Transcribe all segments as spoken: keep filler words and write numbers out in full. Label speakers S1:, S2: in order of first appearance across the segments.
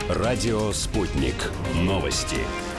S1: Радио «Спутник». Новости.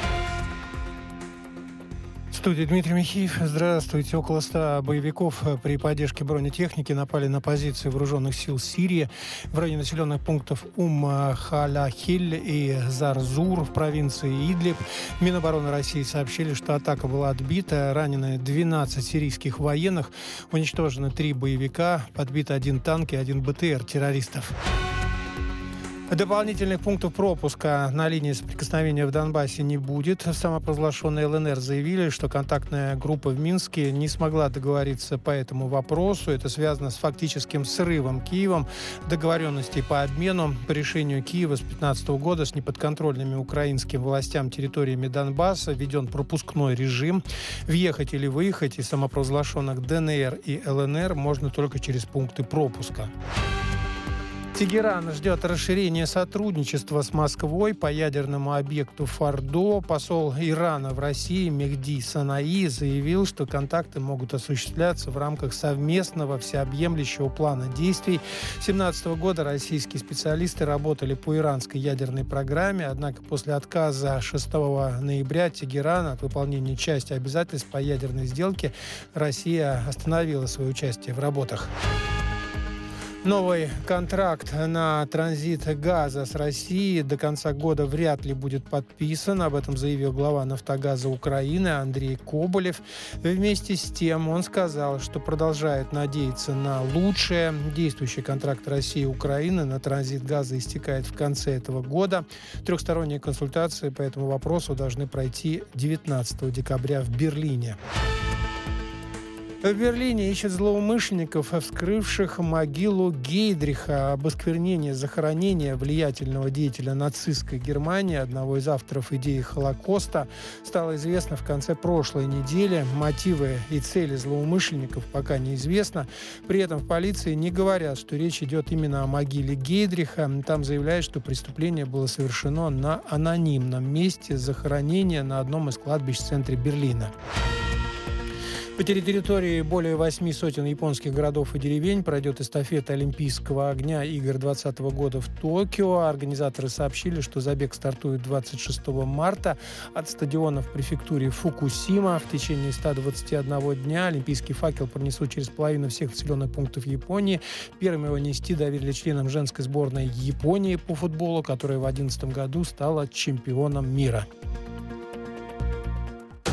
S2: В студии Дмитрий Михеев. Здравствуйте. Около ста боевиков при поддержке бронетехники напали на позиции вооруженных сил Сирии в районе населенных пунктов Ум-Халяхиль и Зарзур в провинции Идлиб. Минобороны России сообщили, что атака была отбита. Ранены двенадцать сирийских военных. Уничтожены три боевика. Подбит один танк и один БТР террористов. Дополнительных пунктов пропуска на линии соприкосновения в Донбассе не будет. Самопровозглашенные ЛНР заявили, что контактная группа в Минске не смогла договориться по этому вопросу. Это связано с фактическим срывом Киевом договоренностей по обмену. По решению Киева с две тысячи пятнадцатого года с неподконтрольными украинским властям территориями Донбасса введен пропускной режим. Въехать или выехать из самопровозглашенных ДНР и ЛНР можно только через пункты пропуска. Тегеран ждет расширения сотрудничества с Москвой по ядерному объекту Фордо. Посол Ирана в России Мехди Санаи заявил, что контакты могут осуществляться в рамках совместного всеобъемлющего плана действий. С две тысячи семнадцатого года российские специалисты работали по иранской ядерной программе, однако после отказа шестого ноября Тегерана от выполнения части обязательств по ядерной сделке Россия остановила свое участие в работах. Новый контракт на транзит газа с Россией до конца года вряд ли будет подписан. Об этом заявил глава «Нафтогаза» Украины Андрей Коболев. Вместе с тем он сказал, что продолжает надеяться на лучшее. Действующий контракт России и Украины на транзит газа истекает в конце этого года. Трехсторонние консультации по этому вопросу должны пройти девятнадцатого декабря в Берлине. В Берлине ищут злоумышленников, вскрывших могилу Гейдриха. Об осквернении захоронения влиятельного деятеля нацистской Германии, одного из авторов идеи Холокоста, стало известно в конце прошлой недели. Мотивы и цели злоумышленников пока неизвестно. При этом в полиции не говорят, что речь идет именно о могиле Гейдриха. Там заявляют, что преступление было совершено на анонимном месте захоронения на одном из кладбищ в центре Берлина. По территории более восьми сотен японских городов и деревень пройдет эстафета Олимпийского огня игр двадцатого года в Токио. Организаторы сообщили, что забег стартует двадцать шестого марта от стадиона в префектуре Фукусима. В течение ста двадцати одного дня олимпийский факел пронесут через половину всех населенных пунктов Японии. Первым его нести доверили членам женской сборной Японии по футболу, которая в две тысячи одиннадцатом году стала чемпионом мира.